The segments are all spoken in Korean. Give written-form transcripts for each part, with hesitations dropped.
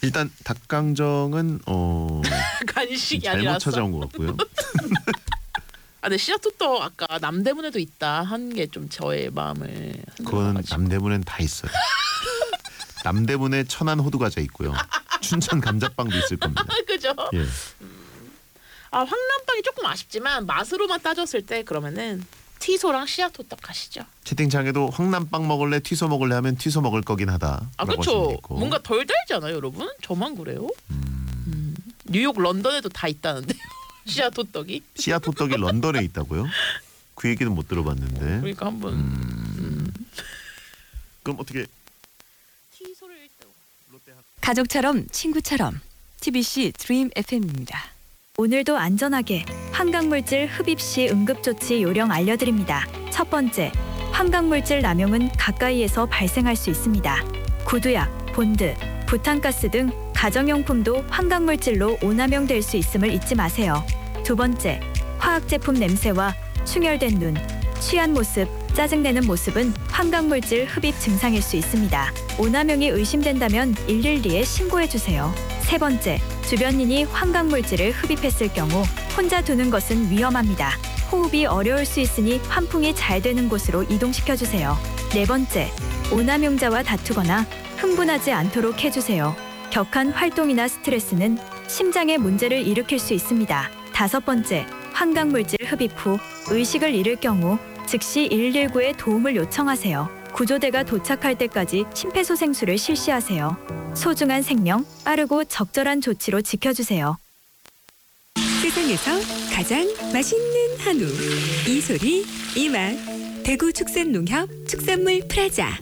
일단 닭강정은 간식이 잘못 아니라서. 찾아온 것 같고요. 아, 근데 씨앗호떡 아까 남대문에도 있다 한 게 좀 저의 마음을 그거는 흔들어가지고. 남대문엔 다 있어요. 남대문에 천안 호두과자 있고요. 춘천 감자빵도 있을 겁니다. 그죠? 예. 아, 황남빵이 조금 아쉽지만 맛으로만 따졌을 때 그러면은 티소랑 씨앗호떡 가시죠. 채팅창에도 황남빵 먹을래 튀소 먹을래 하면 튀소 먹을 거긴 하다. 아, 그렇죠. 뭔가 덜 달지 않아요, 여러분? 저만 그래요? 뉴욕, 런던에도 다 있다는데요. 씨앗호떡이. 씨앗호떡이 런던에 있다고요? 그 얘기는 못 들어봤는데. 그러니까 한번 그럼 어떻게? 티소를 일단 가족처럼 친구처럼 TBC 드림 FM입니다. 오늘도 안전하게 환각물질 흡입 시 응급조치 요령 알려드립니다. 첫 번째, 환각물질 남용은 가까이에서 발생할 수 있습니다. 구두약, 본드, 부탄가스 등 가정용품도 환각물질로 오남용될 수 있음을 잊지 마세요. 두 번째, 화학제품 냄새와 충혈된 눈, 취한 모습, 짜증내는 모습은 환각물질 흡입 증상일 수 있습니다. 오남용이 의심된다면 112에 신고해주세요. 세 번째, 주변인이 환각물질을 흡입했을 경우 혼자 두는 것은 위험합니다. 호흡이 어려울 수 있으니 환풍이 잘 되는 곳으로 이동시켜주세요. 네 번째, 오남용자와 다투거나 흥분하지 않도록 해주세요. 격한 활동이나 스트레스는 심장에 문제를 일으킬 수 있습니다. 다섯 번째, 환각물질 흡입 후 의식을 잃을 경우 즉시 119에 도움을 요청하세요. 구조대가 도착할 때까지 심폐소생술을 실시하세요. 소중한 생명, 빠르고 적절한 조치로 지켜주세요. 세상에서 가장 맛있는 한우 이 소리 이 맛 대구 축산농협 축산물 프라자.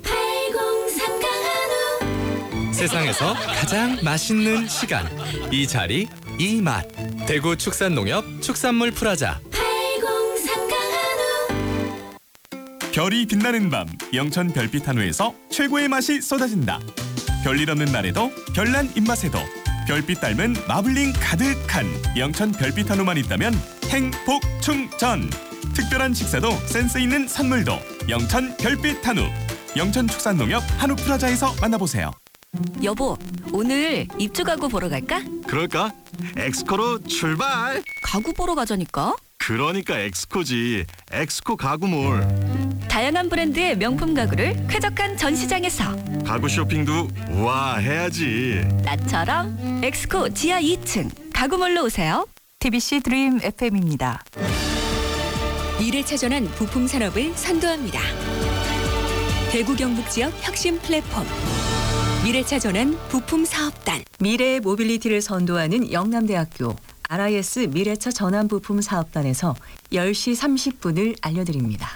세상에서 가장 맛있는 시간 이 자리 이 맛 대구 축산농협 축산물 프라자. 별이 빛나는 밤 영천 별빛 한우에서 최고의 맛이 쏟아진다. 별일 없는 날에도 별난 입맛에도 별빛 닮은 마블링 가득한 영천 별빛 한우만 있다면 행복 충전. 특별한 식사도 센스 있는 선물도 영천 별빛 한우. 영천 축산농협 한우 프라자에서 만나보세요. 여보, 오늘 입주 가구 보러 갈까? 그럴까? 엑스코로 출발! 가구 보러 가자니까. 그러니까 엑스코지. 엑스코 가구몰. 다양한 브랜드의 명품 가구를 쾌적한 전시장에서 가구 쇼핑도 우와 해야지. 나처럼 엑스코 지하 2층 가구몰로 오세요. TBC 드림 FM입니다. 미래차전환 부품 산업을 선도합니다. 대구 경북 지역 혁신 플랫폼 미래차전환 부품 사업단. 미래의 모빌리티를 선도하는 영남대학교 RIS 미래차 전환부품 사업단에서 10시 30분을 알려드립니다.